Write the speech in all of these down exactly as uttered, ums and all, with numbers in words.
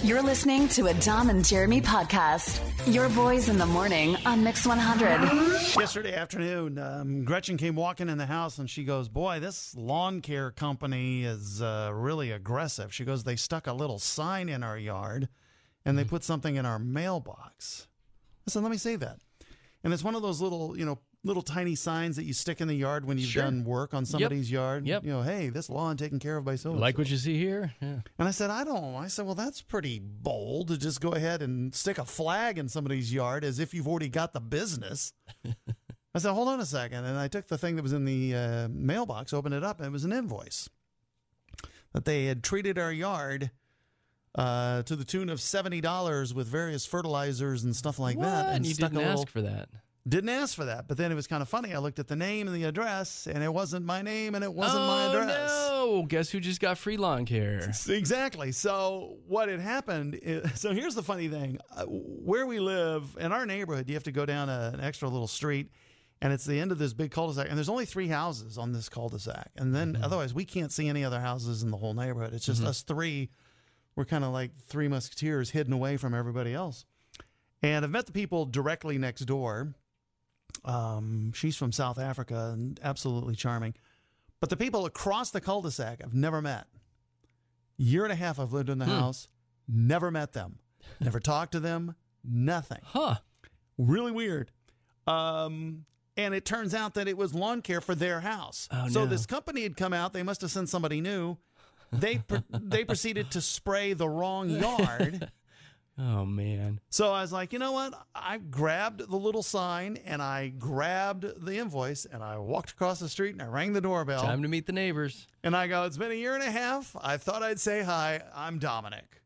You're listening to a Dom and Jeremy podcast. Your boys in the morning on Mix one hundred. Yesterday afternoon, um, Gretchen came walking in the house and she goes, boy, this lawn care company is uh, really aggressive. She goes, they stuck a little sign in our yard and they put something in our mailbox. I said, let me see that. And it's one of those little, you know, little tiny signs that you stick in the yard when you've Sure. done work on somebody's Yep. yard. Yep. You know, hey, this lawn taken care of by so Like what you see here? Yeah. And I said, I don't. I said, well, that's pretty bold to just go ahead and stick a flag in somebody's yard as if you've already got the business. I said, hold on a second. And I took the thing that was in the uh, mailbox, opened it up, and it was an invoice that they had treated our yard uh, to the tune of seventy dollars with various fertilizers and stuff like What? that. And you stuck didn't a little, ask for that. Didn't ask for that. But then it was kind of funny. I looked at the name and the address, and it wasn't my name, and it wasn't oh, my address. no. Guess who just got free lawn care? Exactly. So what had happened is, so here's the funny thing. Uh, where we live, in our neighborhood, you have to go down a, an extra little street, and it's the end of this big cul-de-sac, and there's only three houses on this cul-de-sac. And then Mm-hmm. otherwise, we can't see any other houses in the whole neighborhood. It's just us three. We're kind of like three musketeers hidden away from everybody else. And I've met the people directly next door. Um, she's from South Africa and absolutely charming. But the people across the cul-de-sac I've never met. Year and a half I've lived in the Hmm. house, never met them, never talked to them, nothing. Huh. Really weird. Um, and it turns out that it was lawn care for their house. Oh, so no. this company had come out. They must have sent somebody new. They pr- they proceeded to spray the wrong yard. Oh, man. So I was like, you know what? I grabbed the little sign and I grabbed the invoice and I walked across the street and I rang the doorbell. Time to meet the neighbors. And I go, it's been a year and a half. I thought I'd say hi. I'm Dominic.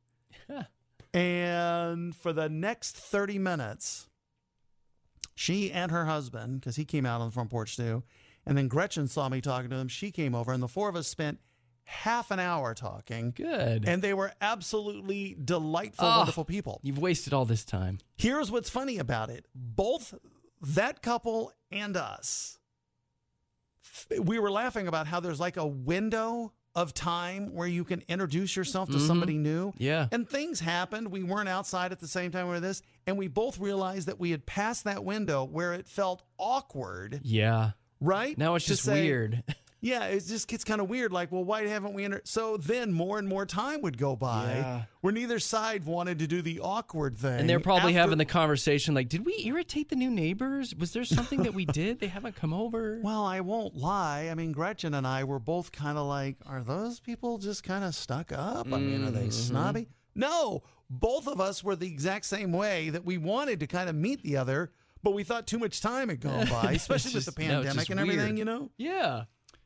And for the next thirty minutes, she and her husband, because he came out on the front porch too, and then Gretchen saw me talking to him. She came over and the four of us spent half an hour talking. Good. And they were absolutely delightful, Oh. wonderful people. You've wasted all this time. Here's what's funny about it. Both that couple and us, we were laughing about how there's like a window of time where you can introduce yourself to Mhm. somebody new. Yeah. And things happened. We weren't outside at the same time we were this. And we both realized that we had passed that window where it felt awkward, Yeah. right? Now it's To just say- weird. Yeah, it just gets kind of weird. Like, well, why haven't we? Inter-? So then more and more time would go by Yeah. where neither side wanted to do the awkward thing. And they're probably After- having the conversation like, did we irritate the new neighbors? Was there something that we did? They haven't come over. Well, I won't lie. I mean, Gretchen and I were both kind of like, are those people just kind of stuck up? I mean, are they Mm-hmm. snobby? No, both of us were the exact same way, that we wanted to kind of meet the other, but we thought too much time had gone by, especially with just- the no, it's pandemic just and everything, weird. you know? Yeah.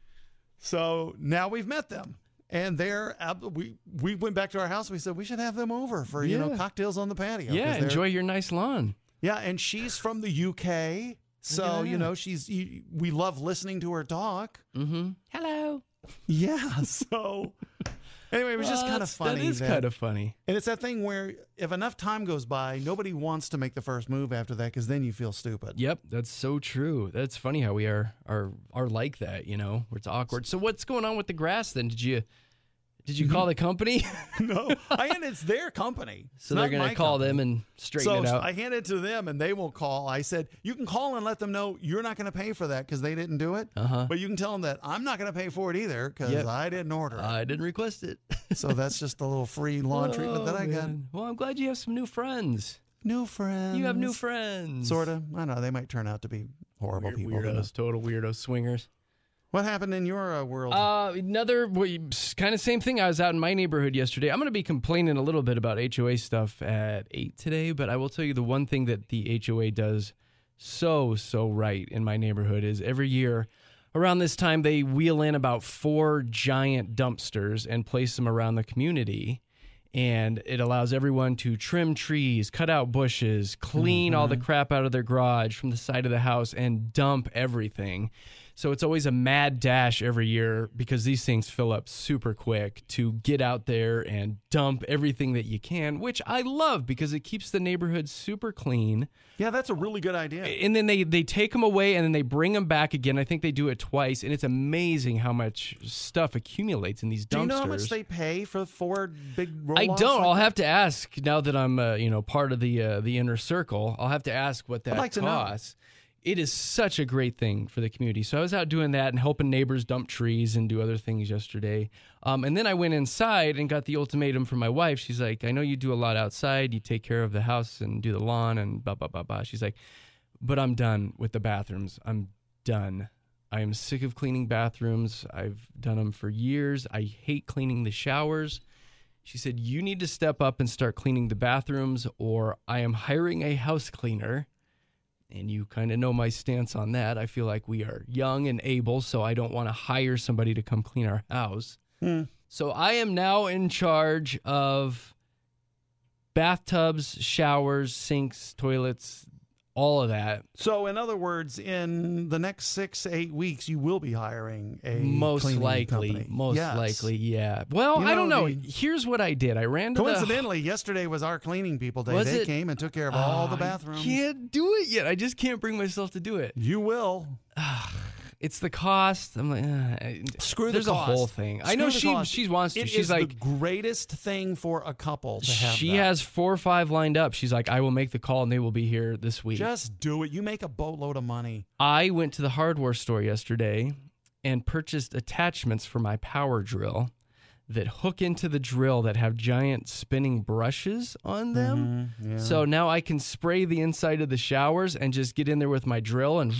So now we've met them. And they're, ab- we, we went back to our house. We said, we should have them over for, you know, Yeah. cocktails on the patio. 'cause Yeah. they're- Enjoy your nice lawn. Yeah, and she's from the U K. So, at you that. know, she's, you, we love listening to her talk. Mm-hmm. Hello. Yeah. So anyway, it was just Well, kind of that's- funny. That is that- kind of funny. And it's that thing where if enough time goes by, nobody wants to make the first move after that because then you feel stupid. Yep, that's so true. That's funny how we are are are like that, you know, where it's awkward. So what's going on with the grass then? Did you did you call the company? No, I and it's their company. It's So they're not going my to call company. them and straighten So it out. I handed it to them and they won't call. I said, you can call and let them know you're not going to pay for that because they didn't do it. Uh-huh. But you can tell them that I'm not going to pay for it either because Yep. I didn't order it. I didn't request it. So that's just a little free lawn treatment that Oh, I got. man. Well, I'm glad you have some new friends. New friends. You have new friends. Sort of. I don't know. They might turn out to be horrible Weird, people. who weirdos, knows? total weirdos, swingers. What happened in your uh, world? Uh, another kind of same thing. I was out in my neighborhood yesterday. I'm going to be complaining a little bit about H O A stuff at eight today, but I will tell you the one thing that the H O A does so, so right in my neighborhood is every year around this time, they wheel in about four giant dumpsters and place them around the community. And it allows everyone to trim trees, cut out bushes, clean all the crap out of their garage from the side of the house, and dump everything. So it's always a mad dash every year because these things fill up super quick to get out there and dump everything that you can, which I love because it keeps the neighborhood super clean. Yeah, that's a really good idea. And then they, they take them away and then they bring them back again. I think they do it twice, and it's amazing how much stuff accumulates in these dumpsters. Do you know how much they pay for four big roll-offs? I don't. Like I'll that? have to ask now that I'm, uh, you know, part of the uh, the inner circle. I'll have to ask what that I'd like to know. costs. It is such a great thing for the community. So I was out doing that and helping neighbors dump trees and do other things yesterday. Um, and then I went inside and got the ultimatum from my wife. She's like, I know you do a lot outside. You take care of the house and do the lawn and blah, blah, blah, blah. She's like, but I'm done with the bathrooms. I'm done. I am sick of cleaning bathrooms. I've done them for years. I hate cleaning the showers. She said, you need to step up and start cleaning the bathrooms, or I am hiring a house cleaner. And you kind of know my stance on that. I feel like we are young and able, so I don't want to hire somebody to come clean our house. Hmm. So I am now in charge of bathtubs, showers, sinks, toilets, all of that. So, in other words, in the next six, eight weeks, you will be hiring a Most cleaning likely. company. Most Yes. likely, yeah. Well, You I don't know, know. the- Here's what I did. I ran to the... Coincidentally, yesterday was our cleaning people day. Was They it? came and took care of all the Oh, bathrooms. I can't do it yet. I just can't bring myself to do it. You will. It's the cost. I'm like, uh, Screw the there's cost. a whole thing. I Screw know the she cost. she wants to. It She's is like, the greatest thing for a couple to have. she that. has four or five lined up. She's like, I will make the call and they will be here this week. Just do it. You make a boatload of money. I went to the hardware store yesterday and purchased attachments for my power drill that hook into the drill that have giant spinning brushes on them. Mhm, yeah. So now I can spray the inside of the showers and just get in there with my drill and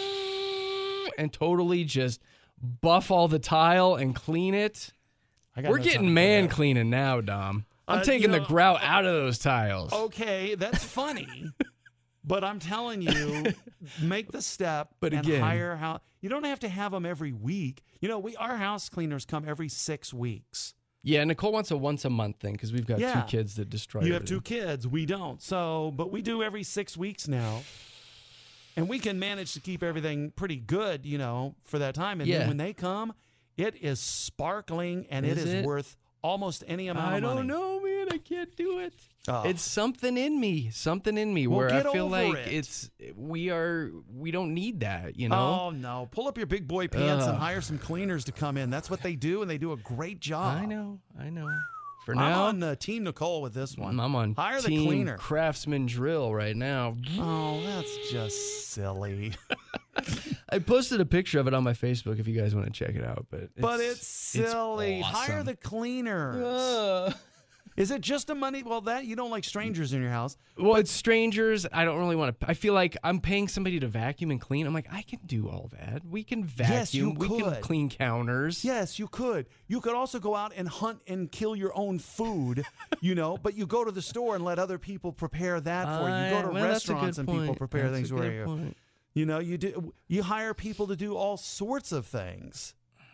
and totally just buff all the tile and clean it. I got We're no getting time for man that. cleaning now, Dom. I'm Uh, taking you the know, grout out of those tiles. Okay, that's funny. But I'm telling you, make the step But and again- hire how you don't have to have them every week. You know, we our house cleaners come every six weeks. Yeah, Nicole wants a once a month thing because we've got Yeah. two kids that destroy You have two everything. kids, we don't. So, but we do every six weeks now. And we can manage to keep everything pretty good, you know, for that time. And Yeah. then when they come, it is sparkling and it Is is it? worth almost any amount I of money. don't know, man. I can't do it. Oh. It's something in me, something in me Well, where I get feel over like it. it's we are we don't need that, you know. Oh no! Pull up your big boy pants and Ugh. hire some cleaners to come in. That's what they do, and they do a great job. I know, I know. For I'm now, on uh, Team Nicole with this one. I'm on hire Team the cleaner. Craftsman Drill right now. Oh, that's just silly. I posted a picture of it on my Facebook if you guys want to check it out. But it's, but it's silly. Hire awesome. the cleaners. Uh, Is it just a money? Well, that you don't like strangers in your house. well, it's strangers. I don't really want to. I feel like I'm paying somebody to vacuum and clean. I'm like, I can do all that. We can vacuum. Yes, you we can could. clean counters. Yes, you could. You could also go out and hunt and kill your own food, you know, but you go to the store and let other people prepare that for you. You go to Uh, well, that's a good restaurants and people point. prepare That's a things for good you. point. You know, you do you hire people to do all sorts of things.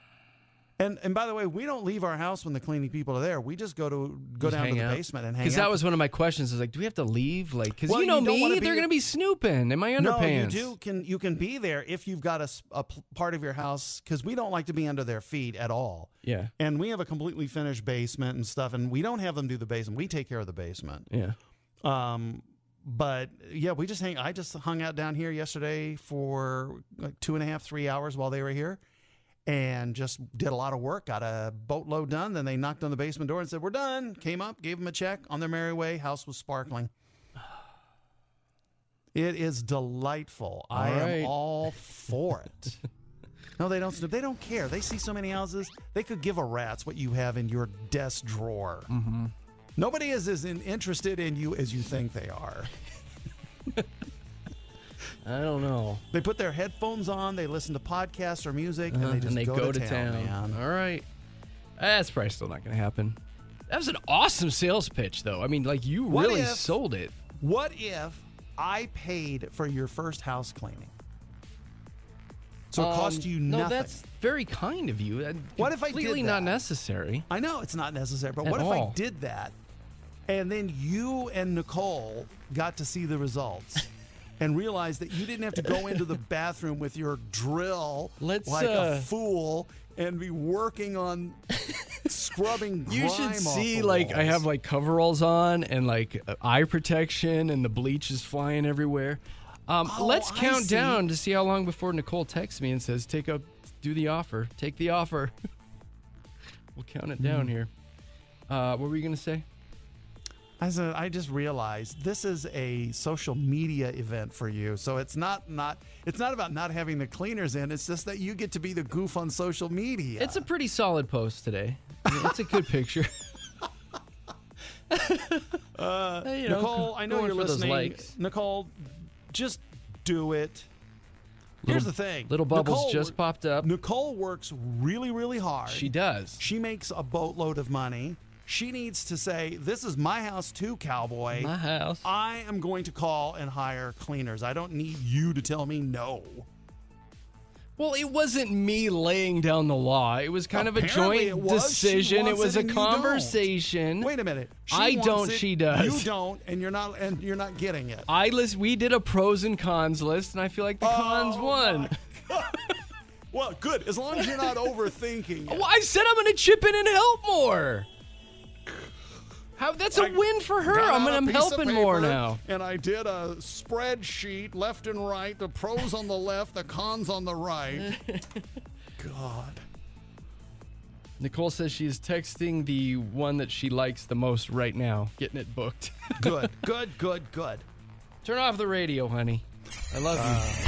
And and by the way, we don't leave our house when the cleaning people are there. We just go to go Just down to hang the out. basement and hang out. Because that was one of my questions. Is like, do we have to leave? Like, because Well, you know you don't me, wanna they're be- going to be snooping in my no, underpants. you do can you can be there if you've got a, s- a p- part of your house because we don't like to be under their feet at all. Yeah, And we have a completely finished basement and stuff, and we don't have them do the basement. We take care of the basement. yeah. Um, but yeah, we just hang. I just hung out down here yesterday for like two and a half, three hours while they were here, and just did a lot of work. Got a boatload done. Then they knocked on the basement door and said, "We're done." Came up, gave them a check. On their merry way. House was sparkling. It is delightful. I All right. am all for it. No, they don't. They don't care. They see so many houses. They could give a rat's what you have in your desk drawer. Mm-hmm. Nobody is as in, interested in you as you think they are. I don't know. They put their headphones on, they listen to podcasts or music, Uh-huh, and they just go, to, town, man. All right. That's probably still not going to happen. That was an awesome sales pitch, though. I mean, like, you What really if- sold it. What if I paid for your first house cleaning? So it cost Um, you no, nothing. that's very kind of you. And What if I did completely not that? necessary? I know it's not necessary, but At what if I all. did that and then you and Nicole got to see the results? and realized that you didn't have to go into the bathroom with your drill Let's, like uh, a fool and be working on scrubbing grime You should off see, the like, I walls. have, like, coveralls on and, like, uh, eye protection, and the bleach is flying everywhere. Um, Oh, let's I count see. down to see how long before Nicole texts me and says, take up, do the offer. Take the offer. We'll count it Hmm. down here. Uh, what were you going to say? I said, I just realized this is a social media event for you. So it's not not it's not about not having the cleaners in. It's just that you get to be the goof on social media. It's a pretty solid post today. I mean, it's a good picture. uh, you know, Nicole, I know going you're for those listening. likes. Nicole, just do it. Here's Little- the thing. Little bubbles Nicole just wor- popped up. Nicole works really, really hard. She does. She makes a boatload of money. She needs to say, this is my house too, cowboy. My house. I am going to call and hire cleaners. I don't need you to tell me no. Well, it wasn't me laying down the law. It was kind of a Apparently joint it was. She decision. It wants was it a and you don't. conversation. Wait a minute. She I wants don't, it, she does. You don't, and you're not, and you're not getting it. I list. We did a pros and cons list, and I feel like the cons Oh, won. my God. Well, good. As long as you're not overthinking it. Well, I said I'm going to chip in and help more. How? That's a I win for her. got I'm, out a I'm piece of helping more paper, now. And I did a spreadsheet, left and right, the pros on the left, the cons on the right. God. Nicole says she is texting the one that she likes the most right now, getting it booked. Good, good, good, good. Turn off the radio, honey. I love you.